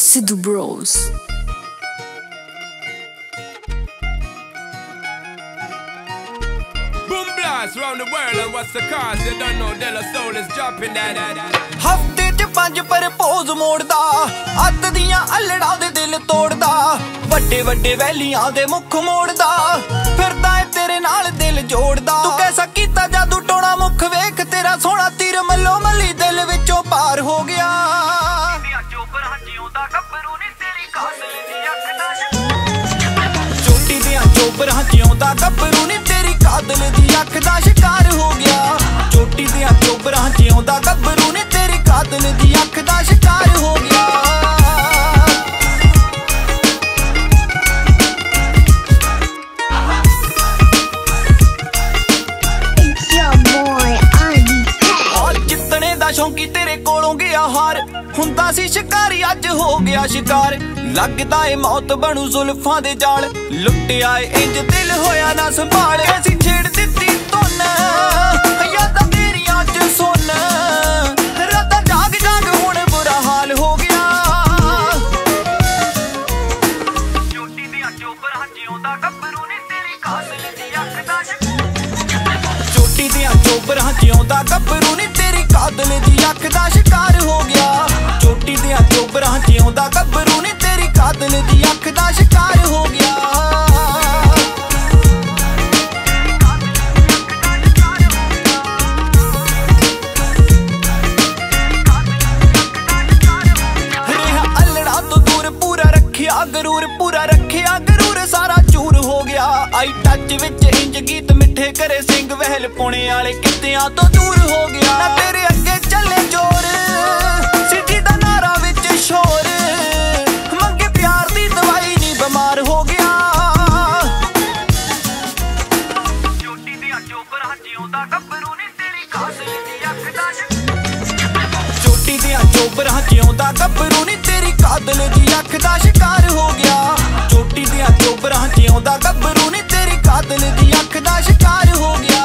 Sidhu Bros. Boom blast round the world, and what's the cause? You don't know De La Soul is dropping that. ਹਫਤੇ ਚ 5 propose ਮੋੜਦਾ, ਅੱਤ ਦੀਆਂ ਅਲੜਾਂ ਦੇ ਦਿਲ ਤੋੜਦਾ, ਵੱਡੇ ਵੱਡੇ ਵੈਲੀਆਂ ਦੇ ਮੁੱਖ ਮੋੜਦਾ, ਫਿਰਦਾ ਏ ਤੇਰੇ ਨਾਲ ਦਿਲ ਜੋੜਦਾ। ਤੂੰ ਕੈਸਾ ਕੀਤਾ ਜਾਦੂ ਟੋਣਾ ਮੁੱਖ ਵੇਖ, ਤੇਰਾ ਸੋਹਣਾ ਤੀਰ ਮੱਲੋ ਮੱਲੀ ਦਿਲ ਵਿੱਚੋਂ ਪਾਰ ਹੋ ਗਿਆ। ਚੋਟੀ ਦੀਆਂ ਚੋਬਰਾਂ ਜਿਉਂਦਾ ਗੱਭਰੂ ਨੀ ਤੇਰੀ ਕਾਦਲ ਦੀ ਅੱਖ ਦਾ ਸ਼ਿਕਾਰ ਹੋ ਗਿਆ। ਚੋਟੀ ਦੀਆਂ ਚੋਬਰਾਂ ਜਿਉਂਦਾ ਗੱਭਰੂ ਨੀ ਤੇਰੀ ਕਾਦਲ ਦੀ ਅੱਖ ਦਾ ਸ਼ਿਕਾਰ ਹੋ ਗਿਆ। ਜਿੱਤਣੇ ਦਾ ਸ਼ੌਂਕੀ ਤੇਰੇ ਕੋਲੋਂ ਗਿਆ ਹਾਰ, ਹੁੰਦਾ ਸੀ ਸ਼ਿਕਾਰੀ ਅੱਜ ਹੋ ਗਿਆ ਸ਼ਿਕਾਰ। ਲੱਗਦਾ ਏ ਮੌਤ ਬਣੂ ਜ਼ੁਲਫਾਂ ਦੇ ਜਾਲ, ਲੁੱਟਿਆ ਏ ਇੰਜ ਦਿਲ ਹੋਇਆ ਨਾ ਸੰਭਾਲ। ਐਸੀ ਛੇੜ ਦਿੱਤੀ ਧੁਨ ਯਾਦਾਂ ਤੇਰੀਆਂ ਚ ਸੁਣ, ਰਾਤਾਂ ਜਾਗ ਜਾਗ ਹੁਣ ਬੁਰਾ ਹਾਲ ਹੋ ਗਿਆ। ਚੋਟੀ ਦੀਆਂ ਚੋਬਰਾਂ ਜਿਉਂਦਾ ਗੱਭਰੂ ਨੀ ਤੇਰੀ ਕਾਦਲ ਦੀ ਅੱਖ ਦਾ ਚੋਟੀ ਦੀਆਂ ਚੋਬਰਾਂ ਜਿਉਂਦਾ ਗੱਭਰੂ ਨੀ ਤੇਰੀ ਕਾਦਲ ਦੀ ਅੱਖ ਦਾ ਸ਼ਿਕਾਰ ਹੋ ਗਿਆ। ਚੋਟੀ ਦੀਆਂ ਚੋਬਰਾਂ ਜਿਉਂਦਾ ਗੱਭਰੂ ਨੀ ਤੇਰੀ ਕਾਦਲ ਦੀ ਅੱਖ ਦਾ ਸ਼ਿਕਾਰ ਹੋ ਗਿਆ। ਰਿਹਾ ਅਲੜਾ ਤੋਂ ਦੂਰ ਪੂਰਾ ਰੱਖਿਆ ਗਰੂਰ, ਪੂਰਾ ਰੱਖਿਆ ਗਰੂਰ ਸਾਰਾ ਚੂਰ ਹੋ ਗਿਆ। ਆਈ ਟੱਚ ਵਿੱਚ ਇੰਜ ਗੀਤ ਮਿੱਠੇ ਕਰੇ ਸਿੰਘ, ਵਹਿਲ ਪੁਣੇ ਵਾਲੇ ਕਿੱਤਿਆਂ ਤੋਂ ਦੂਰ ਹੋ ਗਿਆ। ਨਾ ਤੇਰੇ ਅੱਗੇ ਚੱਲੇ ਜੋਰ, ਸਿੱਧੀ ਦਾ ਨਾਰਾ ਵਿੱਚ ਸ਼ੋਰ, ਮੰਗੇ ਪਿਆਰ ਦੀ ਦਵਾਈ ਨੀ ਬਿਮਾਰ ਹੋ ਗਿਆ। ਚੋਟੀ ਦੀਆਂ ਚੋਬਰਾਂ ਜਿਉਂਦਾ ਗੱਭਰੂ ਨੀ ਤੇਰੀ ਕਾਦਲ ਦੀ ਅੱਖ ਦਾ ਚੋਟੀ ਦੀਆਂ ਚੋਬਰਾਂ ਜਿਉਂਦਾ ਗੱਭਰੂ ਨੀ ਤੇਰੀ ਕਾਦਲ ਦੀ ਅੱਖ ਦਾ ਸ਼ਿਕਾਰ ਹੋ ਗਿਆ। ਚੋਟੀ ਦੀਆਂ ਚੋਬਰਾਂ ਜਿਉਂਦਾ ਗੱਭਰੂ ਨੀ ਤੇਰੀ ਕਾਦਲ ਦੀ ਅੱਖ ਦਾ ਸ਼ਿਕਾਰ ਹੋ ਗਿਆ।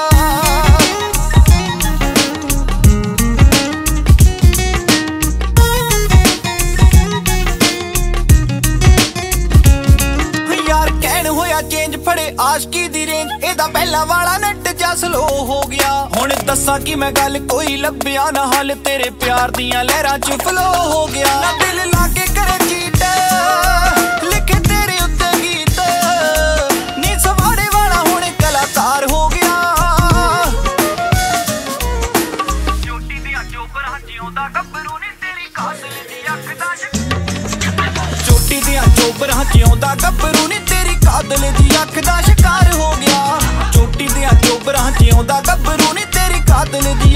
ਚੇਂਜ ਫੜੇ ਆਸ਼ਕੀ ਦੀ ਰੇਂਜ, ਇਹਦਾ ਪਹਿਲਾਂ ਵਾਲਾ ਨੈਟ ਜਾ ਸਲੋ ਹੋ ਗਿਆ। ਹੁਣ ਦੱਸਾਂ ਕਿ ਮੈਂ ਗੱਲ ਕੋਈ ਲੱਭਿਆ ਨਾ ਹੱਲ, ਤੇਰੇ ਪਿਆਰ ਦੀਆਂ ਲਹਿਰਾਂ ਚ ਫਲੋ ਹੋ ਗਿਆ। ਨਾ ਦਿਲ ਲਾ ਕੇ ਕਰੇ ਚੀਟ, ਲਿਖੇ ਤੇਰੇ ਉੱਤੇ ਗੀਤ, ਨੀ ਸਵਾੜੇ ਵਾਲਾ ਹੁਣ ਕਲਾਕਾਰ ਹੋ ਗਿਆ। ਚੋਟੀ ਦੀਆਂ ਚੋਬਰਾਂ ਜਿਉਂਦਾ ਗੱਭਰੂ ਨੀ ਤੇਰੀ ਕਾਦਲ ਦੀ ਅੱਖ ਦਾ ਚੋਟੀ ਦੀਆਂ ਚੋਬਰਾਂ ਜਿਉਂਦਾ ਗੱਭਰੂ ਨੀ ਤੇਰੀ ਕਾਦਲ ਦੀ ਅੱਖ ਦਾ ਸ਼ਿਕਾਰ ਹੋ ਗਿਆ। ਚੋਟੀ ਦੀਆਂ ਚੋਬਰਾਂ ਜਿਉਂਦਾ ਗੱਭਰੂ ਨੀ ਤੇਰੀ ਕਾਦਲ ਦੀ